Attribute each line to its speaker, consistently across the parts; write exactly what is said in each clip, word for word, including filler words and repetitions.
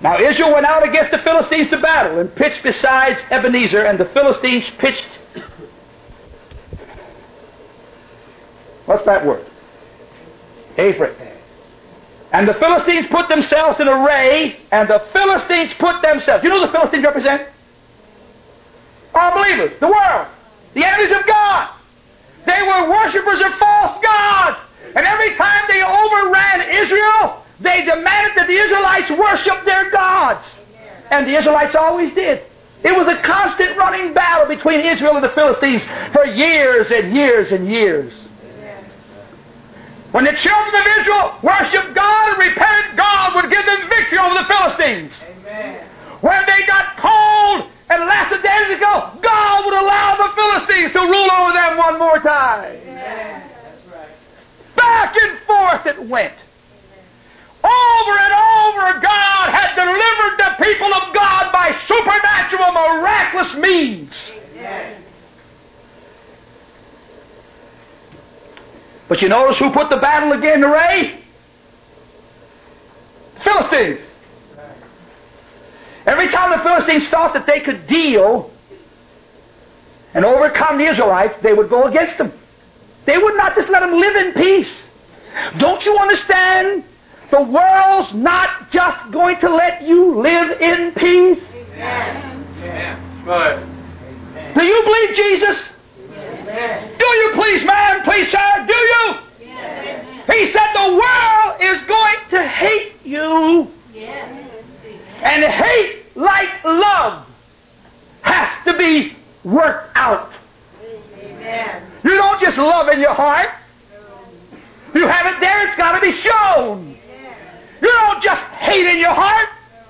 Speaker 1: Now Israel went out against the Philistines to battle and pitched beside Ebenezer, and the Philistines pitched... What's that word? Ephraim. And the Philistines put themselves in array, and the Philistines put themselves... You know who the Philistines represent? Unbelievers, the world, the enemies of God. They were worshippers of false gods. And every time they overran Israel, they demanded that the Israelites worship their gods. And the Israelites always did. It was a constant running battle between Israel and the Philistines for years and years and years. When the children of Israel worshiped God and repented, God would give them victory over the Philistines. Amen. When they got cold and lackadaisical, God would allow the Philistines to rule over them one more time. Amen. That's right. Back and forth it went. Over and over, God had delivered the people of God by supernatural, miraculous means. Amen. But you notice who put the battle again in array? Philistines. Every time the Philistines thought that they could deal and overcome the Israelites, they would go against them. They would not just let them live in peace. Don't you understand? The world's not just going to let you live in peace. Amen. Amen. Right. Do you believe Jesus? Amen. Do you please, man? Please, sir? Do you? Yes. He said the world is going to hate you. Yes. And hate, like love, has to be worked out. Amen. You don't just love in your heart. You have it there, it's got to be shown. You don't just hate in your heart.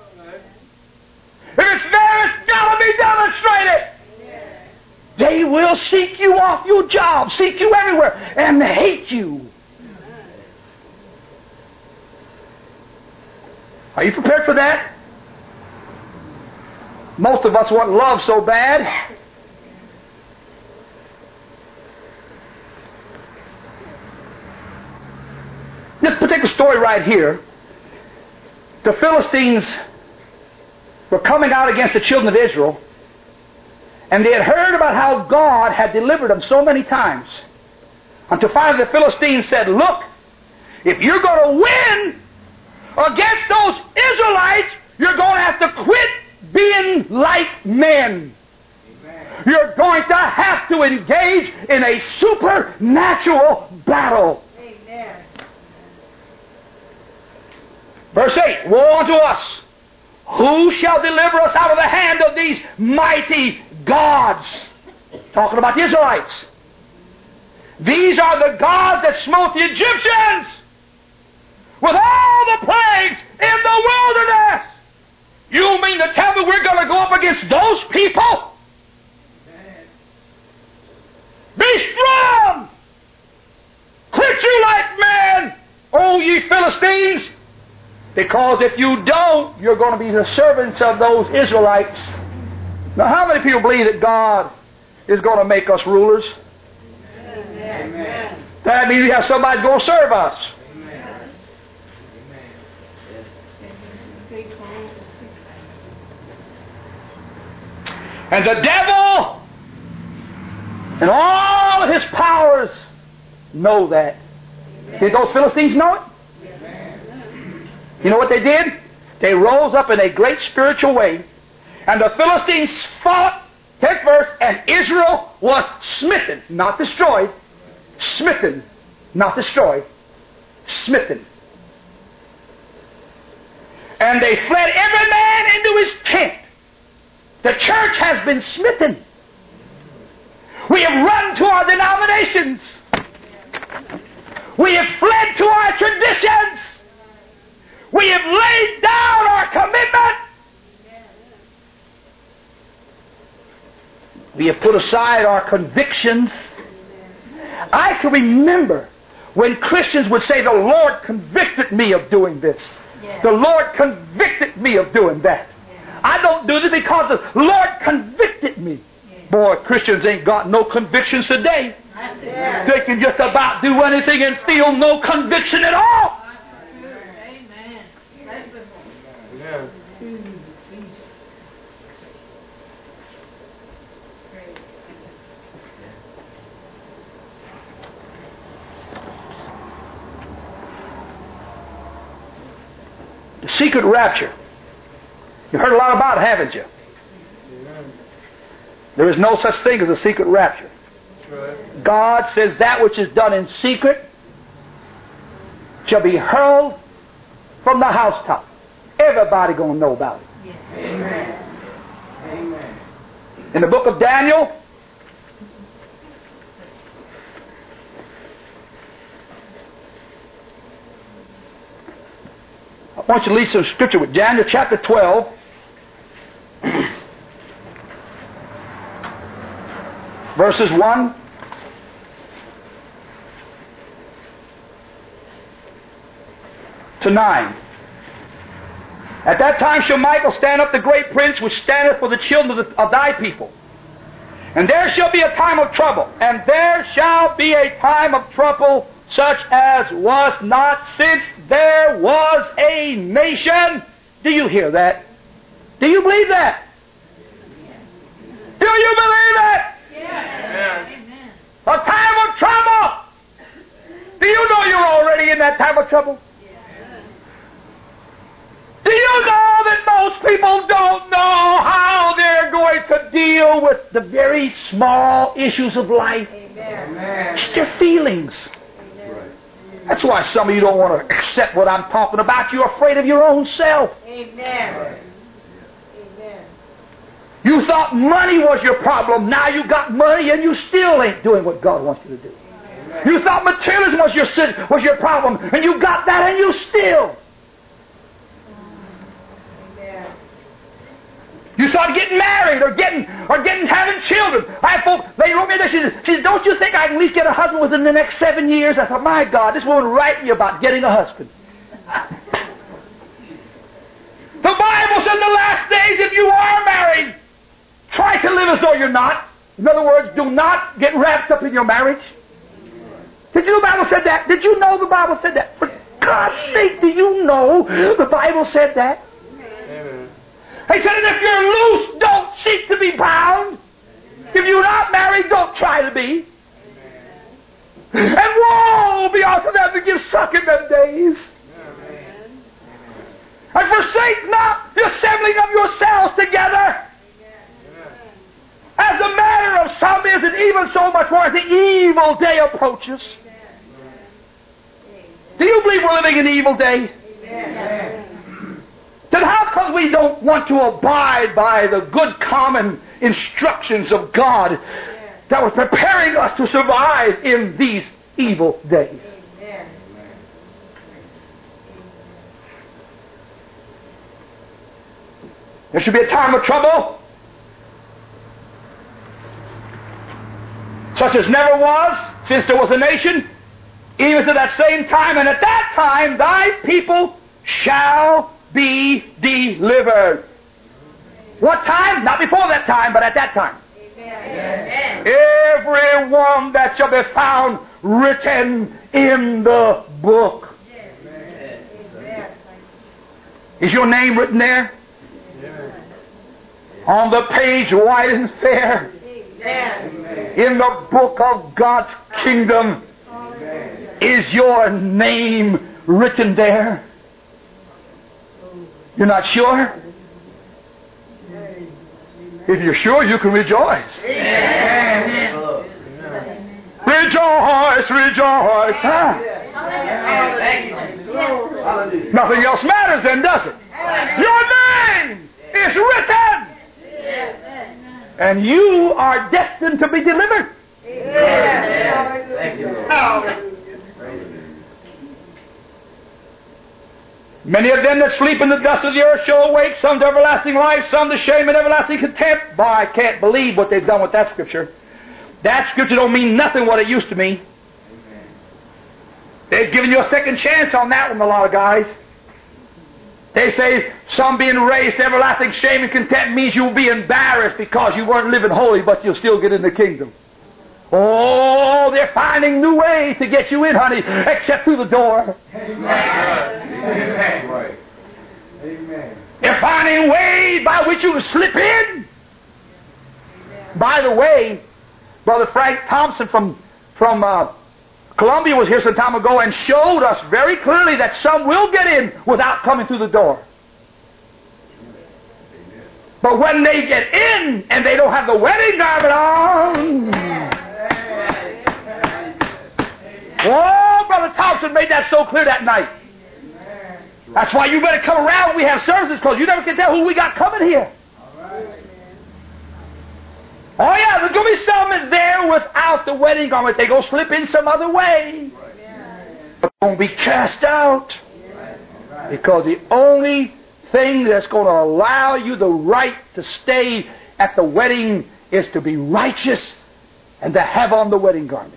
Speaker 1: If it's there, it's got to be demonstrated. They will seek you off your job, seek you everywhere, and hate you. Are you prepared for that? Most of us want love so bad. This particular story right here, the Philistines were coming out against the children of Israel, and they had heard about how God had delivered them so many times. Until finally the Philistines said, look, if you're going to win against those Israelites, you're going to have to quit being like men. Amen. You're going to have to engage in a supernatural battle. Amen. Verse eight, woe unto us! Who shall deliver us out of the hand of these mighty gods? Talking about the Israelites. These are the gods that smote the Egyptians with all the plagues in the wilderness. You mean to tell me we're going to go up against those people? Be strong! Quit you like men, O ye Philistines! Because if you don't, you're going to be the servants of those Israelites. Now, how many people believe that God is going to make us rulers? Amen. That means we have somebody going to serve us. Amen. And the devil and all of his powers know that. Did those Philistines know it? You know what they did? They rose up in a great spiritual way, and the Philistines fought, tenth verse, and Israel was smitten, not destroyed. Smitten, not destroyed. Smitten. And they fled every man into his tent. The church has been smitten. We have run to our denominations. We have fled to our traditions. We have laid down our commitment. We have put aside our convictions. I can remember when Christians would say, the Lord convicted me of doing this. The Lord convicted me of doing that. I don't do this because the Lord convicted me. Boy, Christians ain't got no convictions today. They can just about do anything and feel no conviction at all.
Speaker 2: Amen.
Speaker 1: The secret rapture. You've heard a lot about it, haven't you?
Speaker 2: Amen.
Speaker 1: There is no such thing as a secret rapture.
Speaker 2: Right.
Speaker 1: God says that which is done in secret shall be hurled from the housetop. Everybody going to know about it.
Speaker 2: Yes. Amen. Amen.
Speaker 1: In the book of Daniel, I want you to read some scripture with Daniel chapter twelve. Verses one to nine. At that time shall Michael stand up, the great prince, which standeth for the children of, the, of thy people. And there shall be a time of trouble, and there shall be a time of trouble such as was not since there was a nation. Do you hear that? Do you believe that? Do you believe that?
Speaker 2: Yes.
Speaker 1: A time of trouble. Do you know you're already in that time of trouble? Do you know that most people don't know how they're going to deal with the very small issues of life?
Speaker 2: Amen.
Speaker 1: It's their feelings.
Speaker 2: Amen.
Speaker 1: That's why some of you don't want to accept what I'm talking about. You're afraid of your own self.
Speaker 2: Amen. Amen.
Speaker 1: You thought money was your problem. Now you got money and you still ain't doing what God wants you to do.
Speaker 2: Amen.
Speaker 1: You thought materialism was your sin, was your problem, and you got that and you still. You thought getting married or getting or getting having children. I have folks, they wrote me this. She said, she said, don't you think I can at least get a husband within the next seven years? I thought, my God, this woman writing me about getting a husband. The Bible says in the last days, if you are married, try to live as though you're not. In other words, do not get wrapped up in your marriage. Did you know the Bible said that? Did you know the Bible said that? For God's sake, do you know the Bible said that?
Speaker 2: Amen.
Speaker 1: He said, and if you're loose, don't seek to be bound. If you're not married, don't try to be. And woe be unto them that give suck in them days. And forsake not the assembling of yourselves together. As the manner of some is, and even so much more as the evil day approaches. Do you believe we're living in an evil day?
Speaker 2: Amen.
Speaker 1: Then how come we don't want to abide by the good common instructions of God that was preparing us to survive in these evil days?
Speaker 2: Amen.
Speaker 1: There should be a time of trouble, such as never was since there was a nation, even to that same time, and at that time thy people shall be delivered. What time? Not before that time, but at that time.
Speaker 2: Amen.
Speaker 1: Every one that shall be found written in the book.
Speaker 2: Amen.
Speaker 1: Is your name written there?
Speaker 2: Amen.
Speaker 1: On the page white and fair.
Speaker 2: Amen.
Speaker 1: In the book of God's kingdom.
Speaker 2: Amen.
Speaker 1: Is your name written there? You're not sure? If you're sure, you can rejoice.
Speaker 2: Amen.
Speaker 1: Rejoice, rejoice. Huh? Nothing else matters then, does it? Your name is written. And you are destined to be delivered.
Speaker 2: Thank you.
Speaker 1: Many of them that sleep in the dust of the earth shall awake, some to everlasting life, some to shame and everlasting contempt. Boy, I can't believe what they've done with that scripture. That scripture don't mean nothing what it used to mean. They've given you a second chance on that one, a lot of guys. They say some being raised to everlasting shame and contempt means you'll be embarrassed because you weren't living holy, but you'll still get in the kingdom. Oh, they're finding new ways to get you in, honey, except through the door.
Speaker 2: Amen. Amen.
Speaker 1: They're finding ways by which you can slip in. By the way, Brother Frank Thompson from, from uh, Columbia was here some time ago and showed us very clearly that some will get in without coming through the door. But when they get in and they don't have the wedding garment on, oh, Brother Thompson made that so clear that night. That's why you better come around when we have services, because you never can tell who we got coming here. Oh yeah, there's going to be some there without the wedding garment. They're going to slip in some other way. But they're going to be cast out. Because the only thing that's going to allow you the right to stay at the wedding is to be righteous and to have on the wedding garment.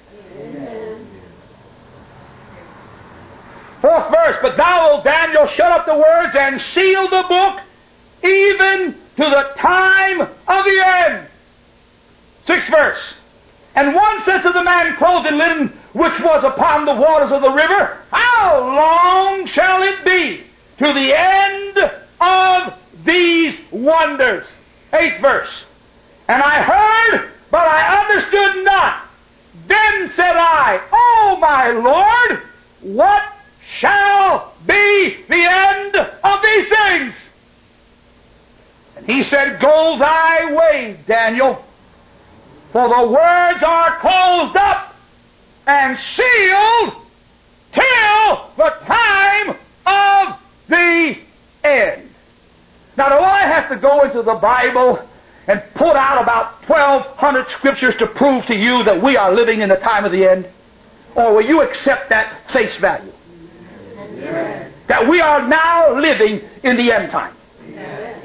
Speaker 1: Fourth verse, but thou, O Daniel, shut up the words and seal the book even to the time of the end. Sixth verse, and one says to the man clothed in linen which was upon the waters of the river, how long shall it be to the end of these wonders? Eighth verse, and I heard, but I understood not. Then said I, O my Lord, what shall be the end of these things? And he said, go thy way, Daniel, for the words are closed up and sealed till the time of the end. Now, do I have to go into the Bible and put out about twelve hundred scriptures to prove to you that we are living in the time of the end? Or will you accept that face value? Amen. That we are now living in the end time. Amen.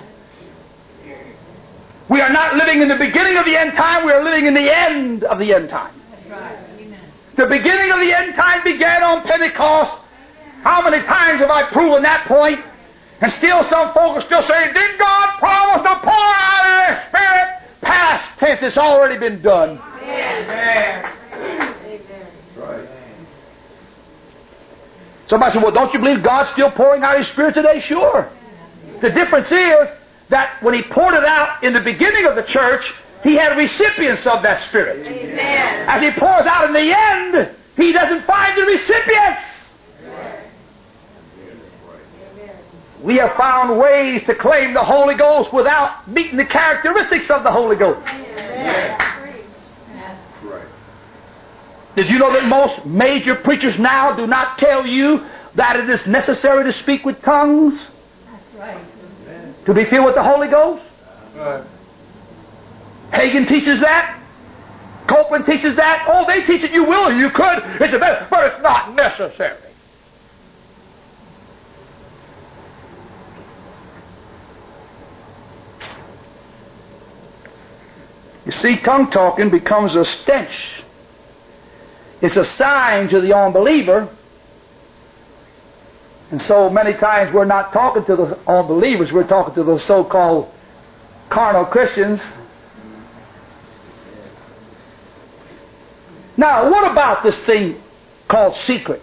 Speaker 1: We are not living in the beginning of the end time, we are living in the end of the end time. That's right. Amen. The beginning of the end time began on Pentecost. How many times have I proven that point? And still some folk are still saying, did God promise to pour out His Spirit? Past tense, it's already been done. Amen.
Speaker 2: Right.
Speaker 1: Somebody said, well, don't you believe God's still pouring out His Spirit today? Sure. The difference is that when He poured it out in the beginning of the church, He had recipients of that Spirit.
Speaker 2: Amen.
Speaker 1: As He pours out in the end, He doesn't find the recipients. We have found ways to claim the Holy Ghost without meeting the characteristics of the Holy Ghost. Did you know that most major preachers now do not tell you that it is necessary to speak with tongues? That's right. To be filled with the Holy Ghost? Right. Hagin teaches that. Copeland teaches that. Oh, they teach it you will or you could. It's a better, but it's not necessary. You see, tongue talking becomes a stench. It's a sign to the unbeliever. And so many times we're not talking to the unbelievers, we're talking to the so-called carnal Christians. Now, what about this thing called secret?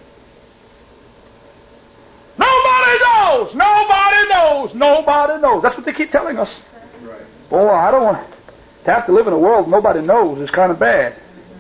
Speaker 1: Nobody knows! Nobody knows! Nobody knows! That's what they keep telling us.
Speaker 2: Right.
Speaker 1: Boy, I don't want to have to live in a world nobody knows. It's kind of bad.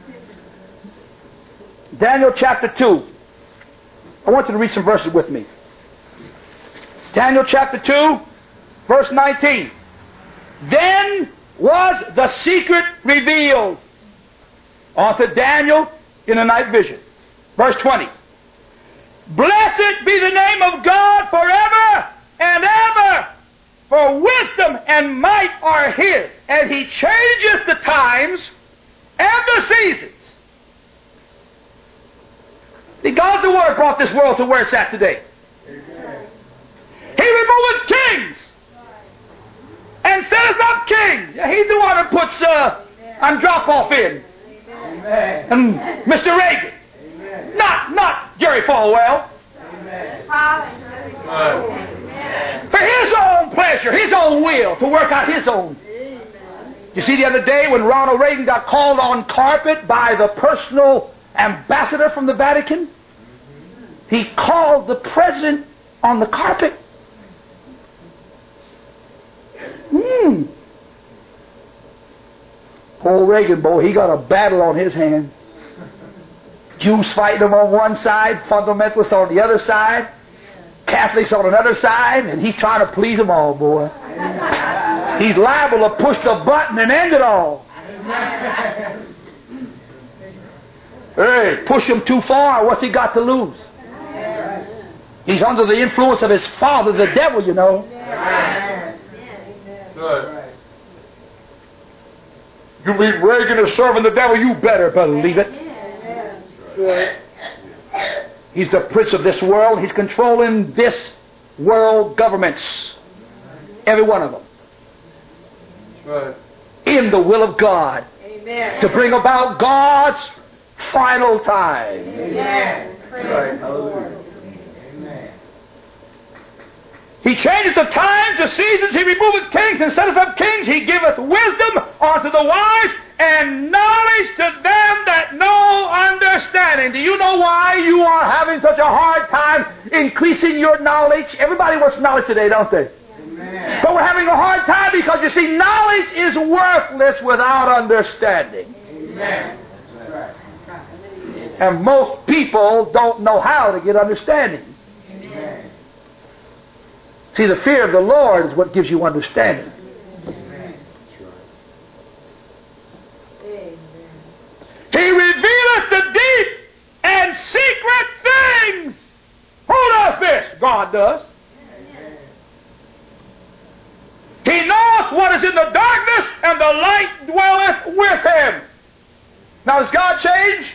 Speaker 1: Daniel chapter two. I want you to read some verses with me. Daniel chapter two, verse nineteen. Then was the secret revealed unto Daniel in a night vision. Verse twenty. Blessed be the name of God forever and ever, for wisdom and might are His, and He changeth the times and the seasons. See, God's the one who brought this world to where it's at today. Amen. He removeth kings and setteth up kings. He's the one who puts uh, Andropov in. Amen. And Mister Reagan. Amen. Not, not Jerry Falwell. Amen. For His own pleasure, His own will, to work out His own. You see, the other day when Ronald Reagan got called on carpet by the personal ambassador from the Vatican, he called the president on the carpet. Poor Reagan, boy, he got a battle on his hand. Jews fighting him on one side, fundamentalists on the other side, Catholics on another side, and he's trying to please them all, boy. He's liable to push the button and end it all. Hey, push him too far, what's he got to lose? He's under the influence of his father, the devil, you know. Good. You mean Reagan is serving the devil? You better believe it. He's the prince of this world. He's controlling this world governments. Every one of them. Right. In the will of God. Amen. To bring about God's final time. Amen. Right. Hallelujah. Amen. He changes the times, the seasons. He removeth kings and setteth up kings. He giveth wisdom unto the wise and knowledge to them that know understanding. Do you know why you are having such a hard time increasing your knowledge? Everybody wants knowledge today, don't they? Amen. But we're having a hard time because, you see, knowledge is worthless without understanding. Amen. That's right. And most people don't know how to get understanding. Amen. See, the fear of the Lord is what gives you understanding. Amen. He revealeth the deep and secret things. Who does this? God does. He knoweth what is in the darkness, and the light dwelleth with him. Now, does God change?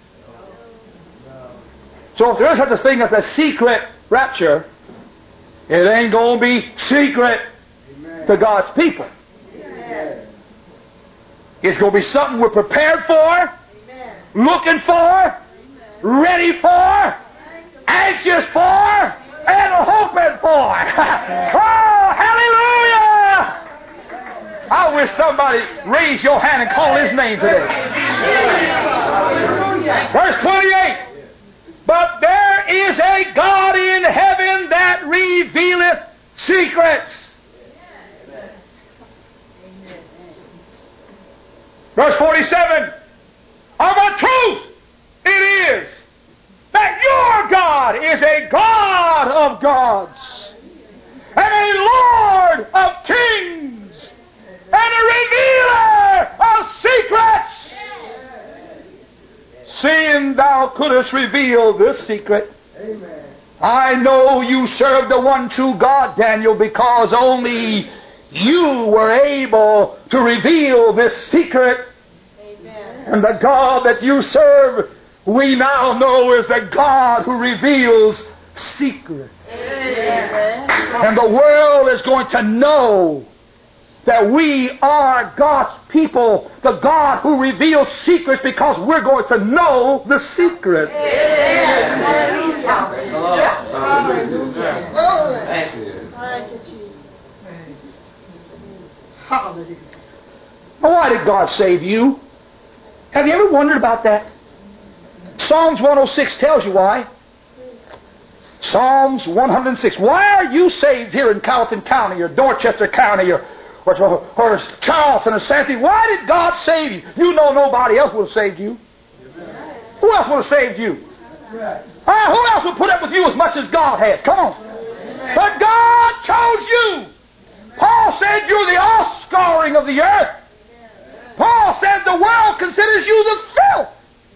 Speaker 1: So if there is such a thing as a secret rapture, it ain't going to be secret Amen. To God's people. Amen. It's going to be something we're prepared for, Amen. Looking for, Amen. Ready for, anxious for, and hoping for. Oh, hallelujah! I wish somebody raise your hand and call his name today. Verse twenty-eight. But there is a God in heaven that revealeth secrets. Verse forty-seven. Of a truth it is that your God is a God of gods and a Lord of kings and a revealer of secrets. Seeing thou couldst reveal this secret, Amen. I know you serve the one true God, Daniel, because only you were able to reveal this secret. Amen. And the God that you serve, we now know is the God who reveals secrets. Amen. And the world is going to know that we are God's people, the God who reveals secrets, because we're going to know the secret. Now, why did God save you? Have you ever wondered about that? Psalms one oh six tells you why. Psalms one oh six. Why are you saved here in Carrollton County or Dorchester County or Or, or Charleston or Santee? Why did God save you? You know nobody else would have saved you. Amen. Who else would have saved you? Right. Uh, who else would put up with you as much as God has? Come on. Amen. But God chose you. Paul said you're the offscouring of the earth. Paul said the world considers you the filth.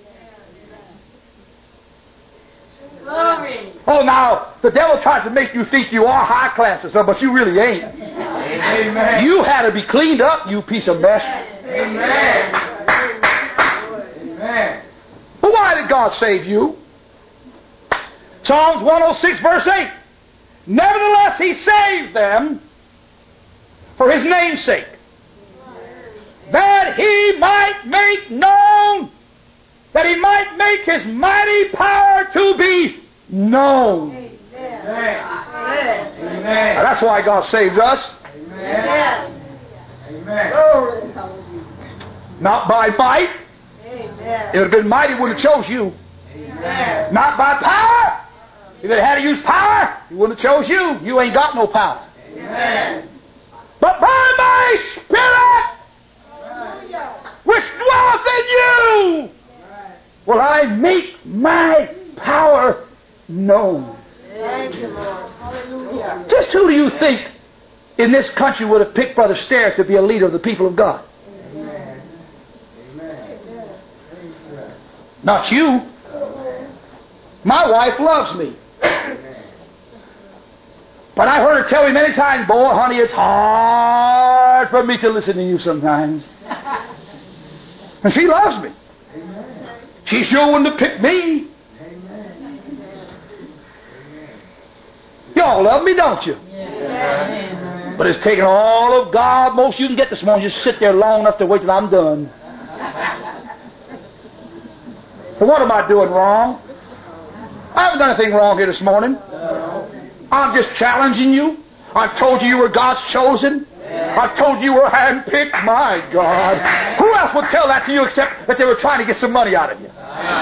Speaker 1: Glory. Oh, now, the devil tries to make you think you are high class or something, but you really ain't. Amen. You had to be cleaned up, you piece of mess. Amen. Amen. But why did God save you? Psalms one oh six, verse eight. Nevertheless, He saved them for His name's sake, that He might make known, that He might make His mighty power to be known. Amen. Amen. Amen. Now, that's why God saved us. Amen. Amen. Not by might. Amen. It would have been mighty when it chose you. Amen. Not by power. If it had to use power, He wouldn't have chose you. You ain't got no power. Amen. But by my Spirit. Amen. you will I make my power known.
Speaker 2: Thank you, Lord. Hallelujah.
Speaker 1: Just who do you think in this country would have picked Brother Sterrett to be a leader of the people of God?
Speaker 2: Amen.
Speaker 3: Amen.
Speaker 1: Not you. My wife loves me. But I've heard her tell me many times, boy, honey, it's hard for me to listen to you sometimes. And she loves me. She sure wouldn't have picked me. Y'all love me, don't you?
Speaker 2: Amen.
Speaker 1: But it's taken all of God, most you can get this morning. Just sit there long enough to wait till I'm done. But what am I doing wrong? I haven't done anything wrong here this morning. I'm just challenging you. I've told you you were God's chosen. I've told you you were handpicked. My God. Who else would tell that to you except that they were trying to get some money out of you?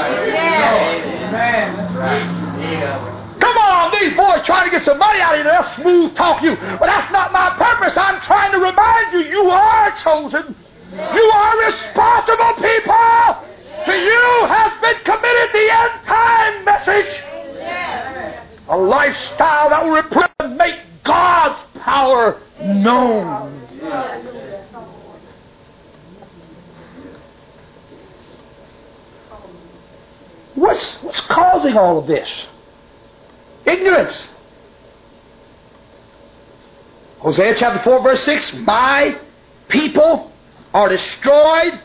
Speaker 3: Amen. That's right.
Speaker 1: Come on, these boys trying to get some money out of you. They'll smooth talk you. But that's not my purpose. I'm trying to remind you, you are chosen. You are responsible people. To you has been committed the end time message. A lifestyle that will represent and make God's power known. What's, what's causing all of this? Ignorance. Hosea chapter four verse six, my people are destroyed.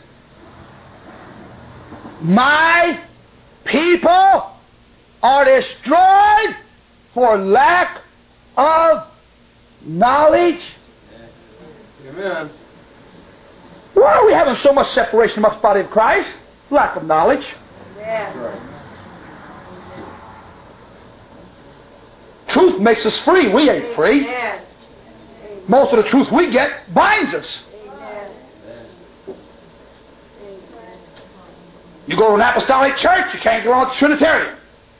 Speaker 1: My people are destroyed for lack of knowledge.
Speaker 3: Amen.
Speaker 1: Why are we having so much separation amongst the body of Christ? Lack of knowledge.
Speaker 2: Amen.
Speaker 1: Truth makes us free. We ain't free.
Speaker 2: Amen.
Speaker 1: Most of the truth we get binds us.
Speaker 2: Amen.
Speaker 1: You go to an apostolic church, you can't get along with the Trinitarian.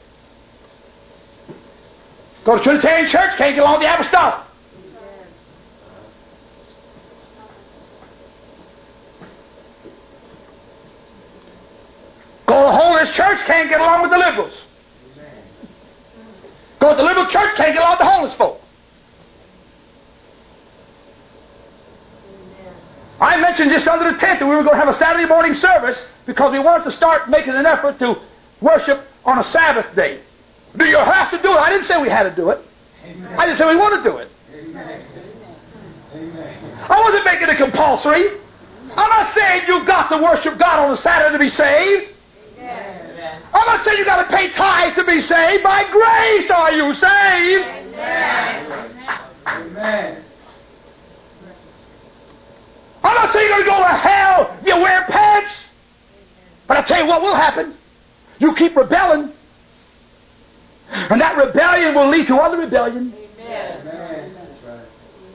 Speaker 1: Go to Trinitarian church, can't get along with the apostolic. Go to holiness church, can't get along with the liberals. Go to the liberal church, can't get along with the homeless folk. I mentioned just under the tent that we were going to have a Saturday morning service because we wanted to start making an effort to worship on a Sabbath day. Do you have to do it? I didn't say we had to do it.
Speaker 3: Amen.
Speaker 1: I just said we want to do it.
Speaker 3: Amen. Amen.
Speaker 1: I wasn't making it compulsory. I'm not saying you've got to worship God on a Saturday to be saved.
Speaker 2: Amen.
Speaker 1: I'm not saying you've got to pay tithe to be saved. By grace are you saved.
Speaker 2: Amen.
Speaker 3: Amen.
Speaker 1: I'm not saying you're going to go to hell if you wear pants. But I'll tell you what will happen. You keep rebelling. And that rebellion will lead to other rebellion.
Speaker 2: Amen.
Speaker 3: Amen. That's right.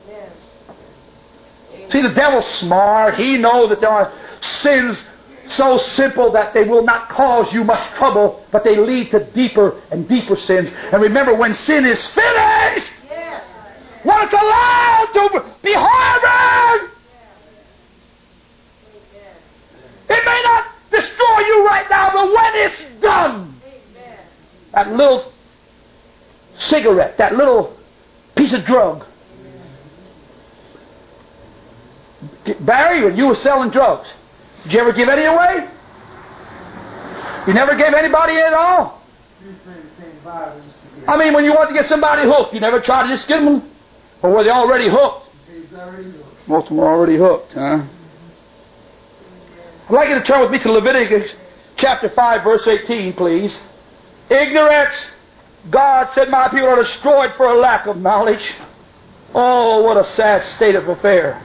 Speaker 2: Amen.
Speaker 1: See, the devil's smart. He knows that there are sins so simple that they will not cause you much trouble, but they lead to deeper and deeper sins. And remember, when sin is finished,
Speaker 2: Yes.
Speaker 1: when it's allowed to be harbored, it may not destroy you right now, but when it's done,
Speaker 2: Amen.
Speaker 1: that little cigarette, that little piece of drug. Barry, when you were selling drugs, did you ever give any away? You never gave anybody at all? I mean, when you want to get somebody hooked, you never tried to just get them? Or were they already hooked? Most of them are already hooked, huh? I'd like you to turn with me to Leviticus chapter five, verse eighteen, please. Ignorance. God said, my people are destroyed for a lack of knowledge. Oh, what a sad state of affair.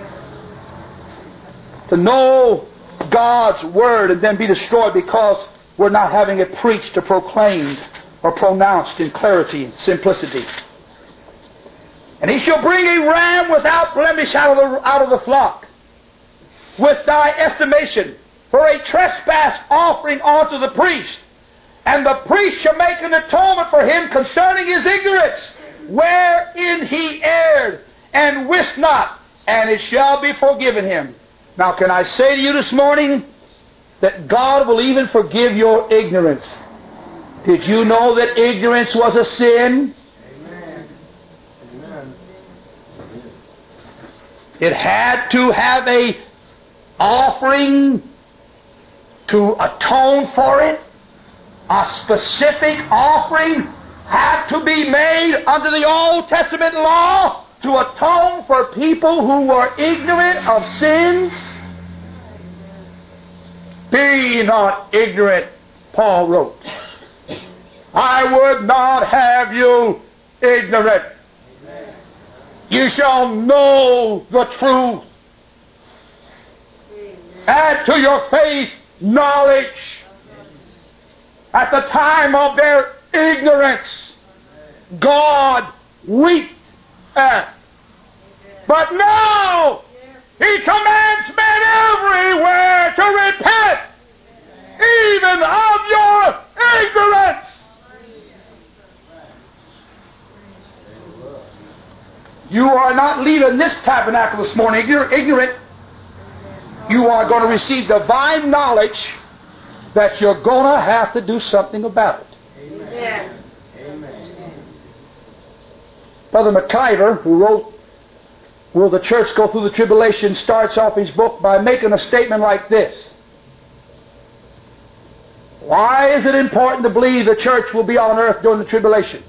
Speaker 1: To know God's word and then be destroyed because we're not having it preached or proclaimed or pronounced in clarity and simplicity. And he shall bring a ram without blemish out of the, out of the flock, with thy estimation, for a trespass offering unto the priest. And the priest shall make an atonement for him concerning his ignorance, wherein he erred, and wist not, and it shall be forgiven him. Now, can I say to you this morning, that God will even forgive your ignorance. Did you know that ignorance was a sin?
Speaker 3: Amen. Amen.
Speaker 1: It had to have a offering to atone for it. A specific offering had to be made under the Old Testament law to atone for people who were ignorant of sins. Be not ignorant, Paul wrote. I would not have you ignorant. Amen. You shall know the truth. Amen. Add to your faith knowledge. At the time of their ignorance, God wept at. But now, He commands men everywhere to repent, even of your ignorance. You are not leaving this tabernacle this morning ignorant. You are going to receive divine knowledge that you're going to have to do something about it.
Speaker 2: Amen.
Speaker 3: Amen.
Speaker 1: Brother McIver, who wrote Will the Church Go Through the Tribulation, starts off his book by making a statement like this. Why is it important to believe the church will be on earth during the tribulation?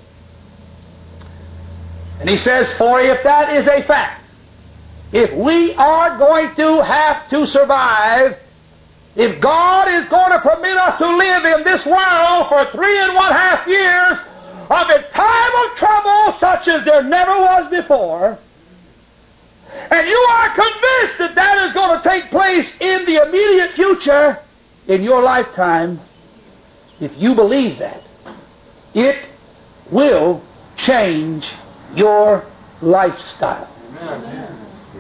Speaker 1: And he says, for if that is a fact, if we are going to have to survive, if God is going to permit us to live in this world for three and one half years of a time of trouble such as there never was before, and you are convinced that that is going to take place in the immediate future in your lifetime, if you believe that, it will change your lifestyle.
Speaker 3: Amen.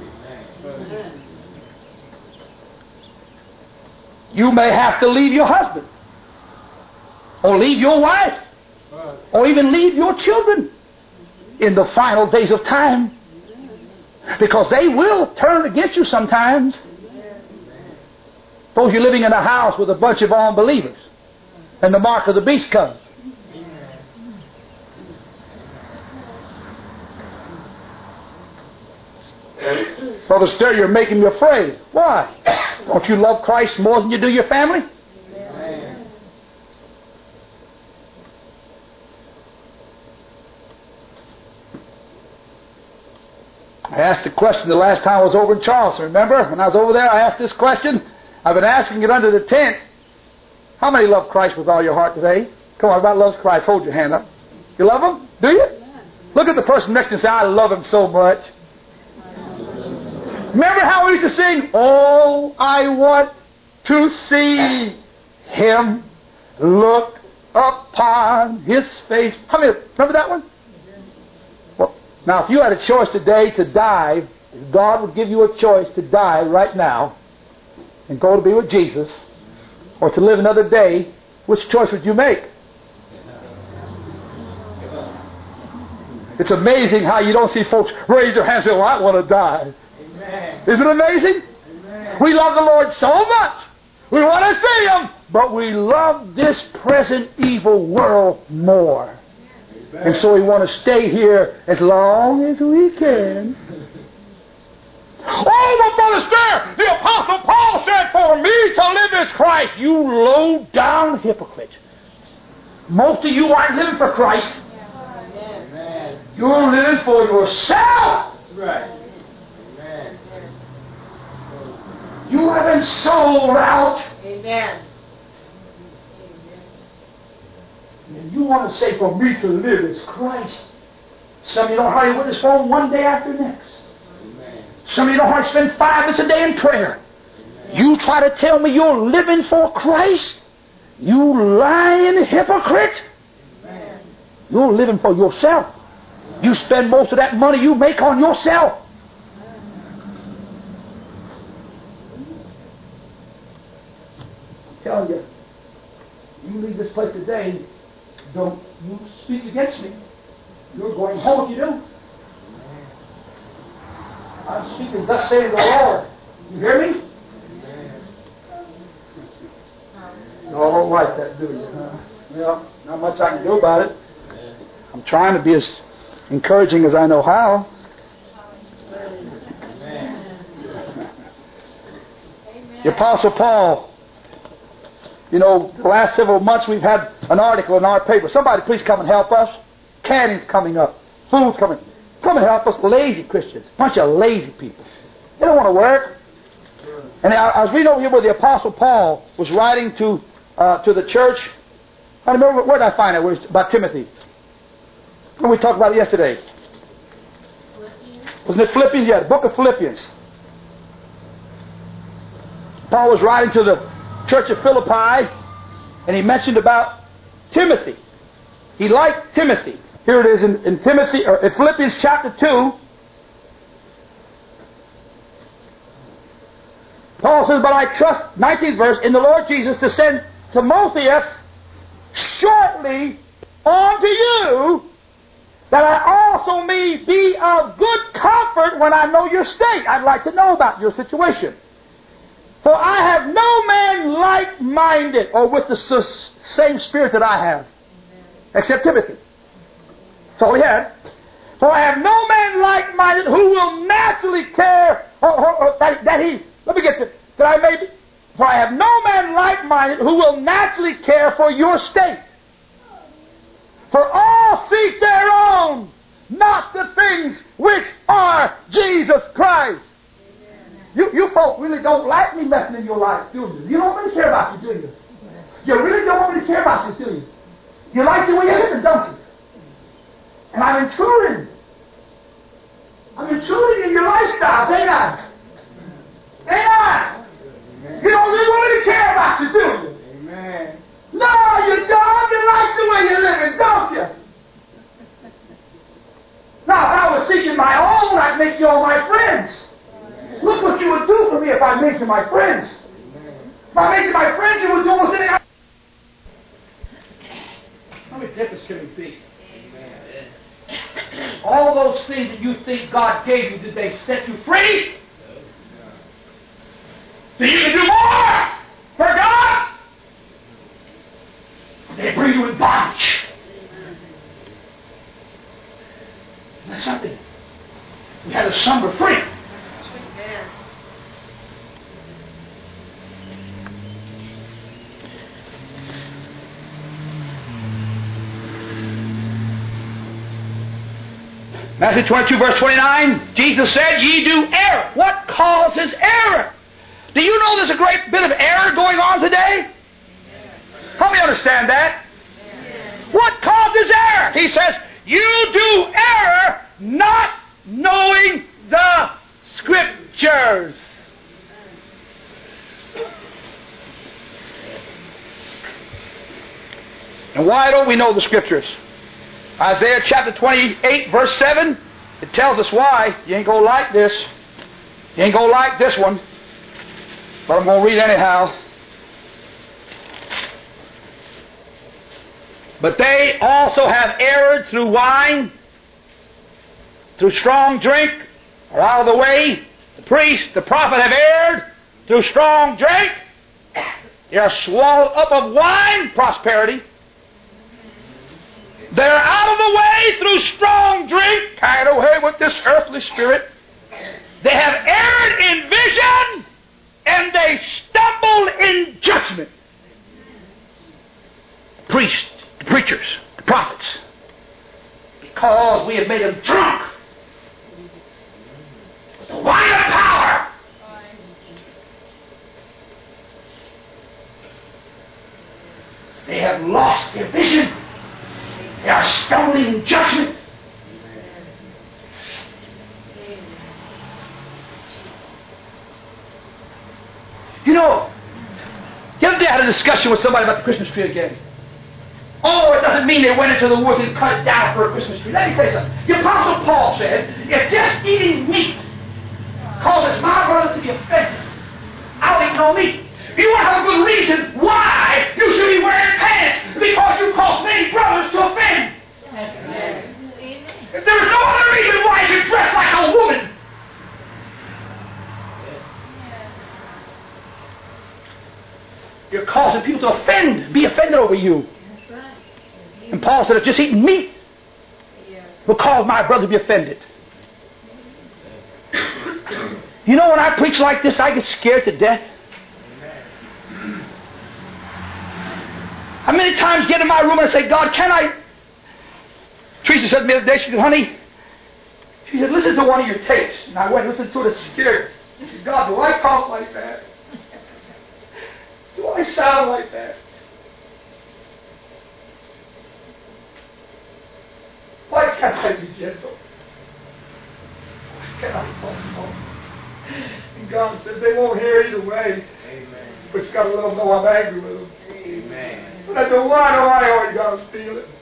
Speaker 1: You may have to leave your husband, or leave your wife, or even leave your children in the final days of time, because they will turn against you sometimes. Suppose you're living in a house with a bunch of unbelievers, and the mark of the beast comes. Brother Ster, you're making me afraid. Why? Don't you love Christ more than you do your family?
Speaker 3: Amen.
Speaker 1: I asked the question the last time I was over in Charleston. Remember? When I was over there, I asked this question. I've been asking it under the tent. How many love Christ with all your heart today? Come on, everybody loves Christ. Hold your hand up. You love Him? Do you? Look at the person next to you and say, I love Him so much. Remember how we used to sing, oh, I want to see Him look upon His face. How many, remember that one? Well, now, if you had a choice today to die, if God would give you a choice to die right now and go to be with Jesus, or to live another day, which choice would you make? It's amazing how you don't see folks raise their hands and say, well, I want to die.
Speaker 3: Amen.
Speaker 1: Isn't it amazing?
Speaker 3: Amen.
Speaker 1: We love the Lord so much. We want to see Him, but we love this present evil world more.
Speaker 3: Amen.
Speaker 1: And so we want to stay here as long as we can. Oh, but Brother Ster, the Apostle Paul said, for me to live is Christ. You low down hypocrite. Most of you aren't living for Christ.
Speaker 3: Amen.
Speaker 1: You're living for yourself.
Speaker 3: That's right. Amen.
Speaker 1: You haven't sold out.
Speaker 2: Amen.
Speaker 1: And you want to say, for me to live is Christ. Some of you don't hardly witness for Him one day after next.
Speaker 3: Amen.
Speaker 1: Some of you don't hardly spend five minutes a day in prayer. You try to tell me you're living for Christ? You lying hypocrite.
Speaker 3: Amen.
Speaker 1: You're living for yourself. You spend most of that money you make on yourself. I'm telling you, you leave this place today, don't you speak against me. You're going home if you do. I'm speaking, thus saying the Lord. You hear me? like that, do you? Huh? Well, not much I can do about it. I'm trying to be as encouraging as I know how. The Apostle Paul, you know, the last several months we've had an article in our paper. Somebody please come and help us. Canning's coming up. Food's coming. Come and help us. Lazy Christians. Bunch of lazy people. They don't want to work. And I, I was reading over here where the Apostle Paul was writing to uh, to the church. I remember, where did I find it? Where it's about Timothy. When we talked about it yesterday. Philippians. Wasn't it Philippians? Yeah, the book of Philippians. Paul was writing to the church of Philippi, and he mentioned about Timothy. He liked Timothy. Here it is in, in Timothy, or in Philippians chapter two. Paul says, "But I trust," nineteenth verse, "in the Lord Jesus to send Timotheus shortly unto you, that I also may be of good comfort when I know your state." I'd like to know about your situation. "For I have no man like-minded," or with the s- same spirit that I have, except Timothy. That's all he had. "For I have no man like-minded who will naturally care," or, or, or that, that he, let me get to, that I may be, "For I have no man like-minded who will naturally care for your state. For all seek their own, not the things which are Jesus Christ." You, you folk really don't like me messing in your life, do you? You don't really care about you, do you? You really don't really care about you, do you? You like the way you're living, don't you? And I'm intruding. I'm intruding in your lifestyles, ain't I? Ain't I? You don't really want me to care about you, do you?
Speaker 3: Amen.
Speaker 1: No, you don't. You like the way you're living, don't you? Now, if I was seeking my own, I'd make you all my friends. Look what you would do for me if I made you my friends. If I made you my friends, you would do almost anything. How many difference can it be? All those things that you think God gave you, did they set you free? So you can do more for God? They bring you in bondage. That's something. We had a summer free. Matthew twenty-two, verse twenty-nine, Jesus said, "Ye do err." What causes error? Do you know there's a great bit of error going on today? Help me understand that. What causes error? He says, "You do err not knowing the Scriptures." And why don't we know the Scriptures? Isaiah chapter twenty-eight, verse seven, it tells us why. You ain't going to like this. You ain't going to like this one. But I'm going to read anyhow. "But they also have erred through wine, through strong drink, are out of the way. The priest, the prophet have erred through strong drink. They are swallowed up of wine," prosperity. "They're out of the way through strong drink, carried away with this earthly spirit. They have erred in vision, and they stumble in judgment." Priests, the preachers, the prophets. Because we have made them drunk with the wine of power. They have lost their vision. They are stumbling in judgment. You know, the other day I had a discussion with somebody about the Christmas tree again. Oh, it doesn't mean they went into the woods and cut it down for a Christmas tree. Let me tell you something. The Apostle Paul said, if just eating meat causes my brother to be offended, I'll eat no meat. You want to have a good reason why you should be wearing pants, because you cause many brothers to offend. If there is no other reason why you should dress like a woman. You're causing causing people to offend, be offended over you. And Paul said, if just eating meat will cause my brother to be offended. You know, when I preach like this, I get scared to death. I many times get in my room and I say, God, can I? Teresa said to me the other day, she said, honey, she said, listen to one of your tapes. And I went and listened to it, it's scared. I said, God, do I talk like that? Do I sound like that? Why can't I be gentle? Why can't I talk slow? And God said, they won't hear either way.
Speaker 3: Amen.
Speaker 1: But you got to let them know I'm angry with them.
Speaker 3: Amen.
Speaker 1: But I said, why do I always got to feel it?